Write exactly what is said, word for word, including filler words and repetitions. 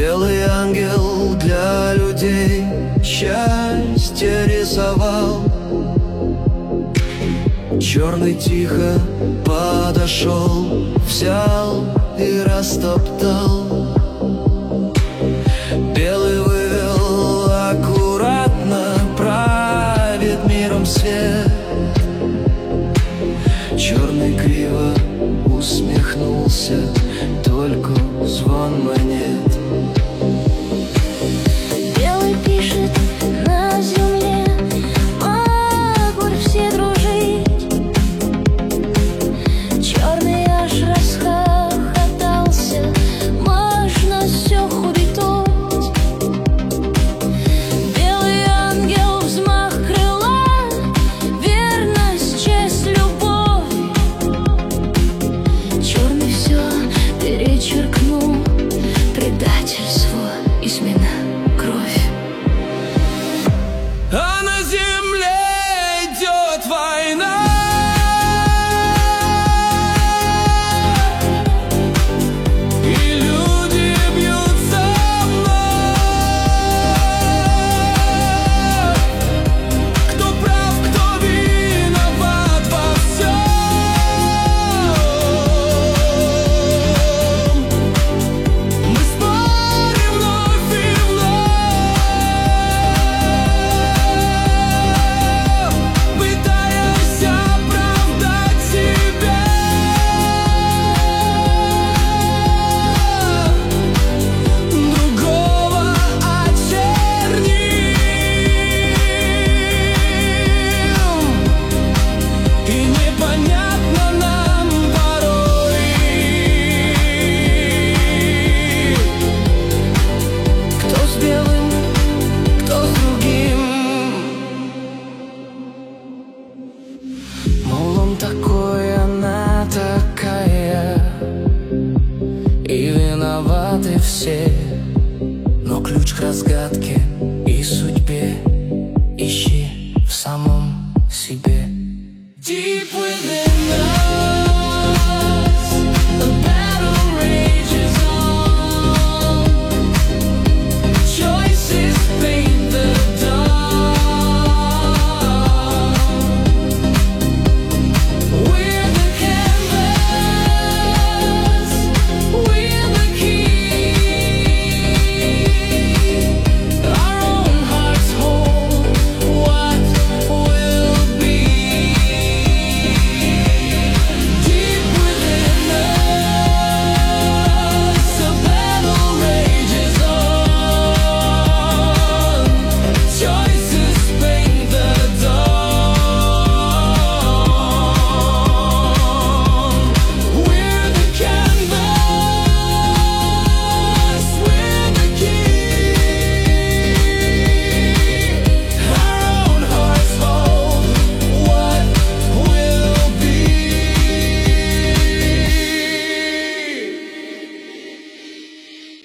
Белый ангел для людей счастье рисовал. Черный тихо подошел, взял и растоптал. Белый вывел аккуратно, правит миром свет. Черный криво усмехнулся, только звон монет. Белый пишет на земле, могут все дружить. Черный аж расхохотался, можно все хубитуть. Белый ангел взмах крыла, верность, честь, любовь. Черный все перечеркнул, предательство, измена, кровь. А на земле идет война. И люди бьются вновь. Кто прав, кто виноват во всем. Мы спорим вновь и вновь, пытаемся оправдать себя. Другого очерним, и непонятно нам порой, кто с белым, кто с другим. Мол, он такой, она такая, и виноваты все. Но ключ к разгадке